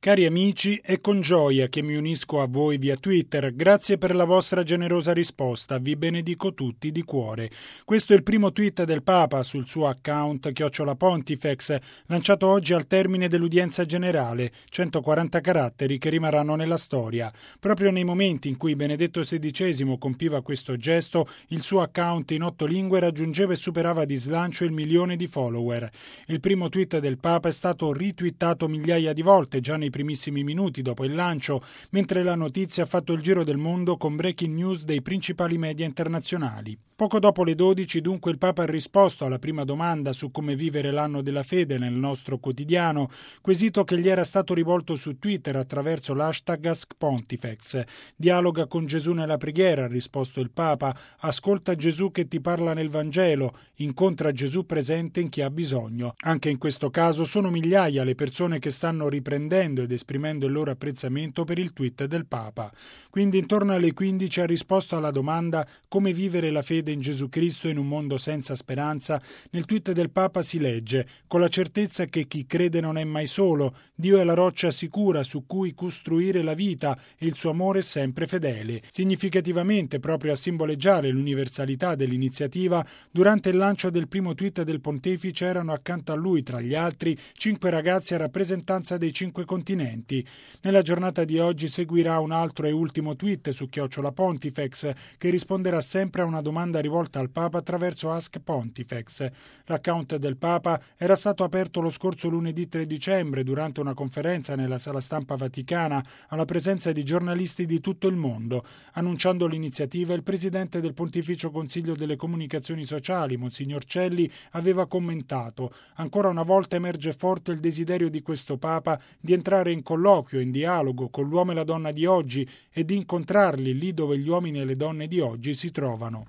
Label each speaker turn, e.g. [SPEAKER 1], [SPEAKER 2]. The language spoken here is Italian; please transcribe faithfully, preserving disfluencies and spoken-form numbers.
[SPEAKER 1] Cari amici, è con gioia che mi unisco a voi via Twitter. Grazie per la vostra generosa risposta. Vi benedico tutti di cuore. Questo è il primo tweet del Papa sul suo account chiocciola Pontifex, lanciato oggi al termine dell'udienza generale, centoquaranta caratteri che rimarranno nella storia. Proprio nei momenti in cui Benedetto sedicesimo compiva questo gesto, il suo account in otto lingue raggiungeva e superava di slancio il milione di follower. Il primo tweet del Papa è stato ritwittato migliaia di volte già nei primissimi minuti dopo il lancio, mentre la notizia ha fatto il giro del mondo con breaking news dei principali media internazionali. Poco dopo le dodici, dunque, il Papa ha risposto alla prima domanda su come vivere l'anno della fede nel nostro quotidiano, quesito che gli era stato rivolto su Twitter attraverso l'hashtag AskPontifex. Dialoga con Gesù nella preghiera, ha risposto il Papa, ascolta Gesù che ti parla nel Vangelo, incontra Gesù presente in chi ha bisogno. Anche in questo caso sono migliaia le persone che stanno riprendendo ed esprimendo il loro apprezzamento per il tweet del Papa. Quindi intorno alle quindici ha risposto alla domanda come vivere la fede in Gesù Cristo in un mondo senza speranza. Nel tweet del Papa si legge: con la certezza che chi crede non è mai solo, Dio è la roccia sicura su cui costruire la vita e il suo amore è sempre fedele. Significativamente, proprio a simboleggiare l'universalità dell'iniziativa, durante il lancio del primo tweet del Pontefice erano accanto a lui, tra gli altri, cinque ragazzi a rappresentanza dei cinque continenti. Nella giornata di oggi seguirà un altro e ultimo tweet su chiocciola Pontifex che risponderà sempre a una domanda rivolta al Papa attraverso Ask Pontifex. L'account del Papa era stato aperto lo scorso lunedì tre dicembre durante una conferenza nella sala stampa vaticana alla presenza di giornalisti di tutto il mondo. Annunciando l'iniziativa, il presidente del Pontificio Consiglio delle Comunicazioni Sociali, Monsignor Celli, aveva commentato: ancora una volta emerge forte il desiderio di questo Papa di entrare in colloquio, in dialogo con l'uomo e la donna di oggi e di incontrarli lì dove gli uomini e le donne di oggi si trovano.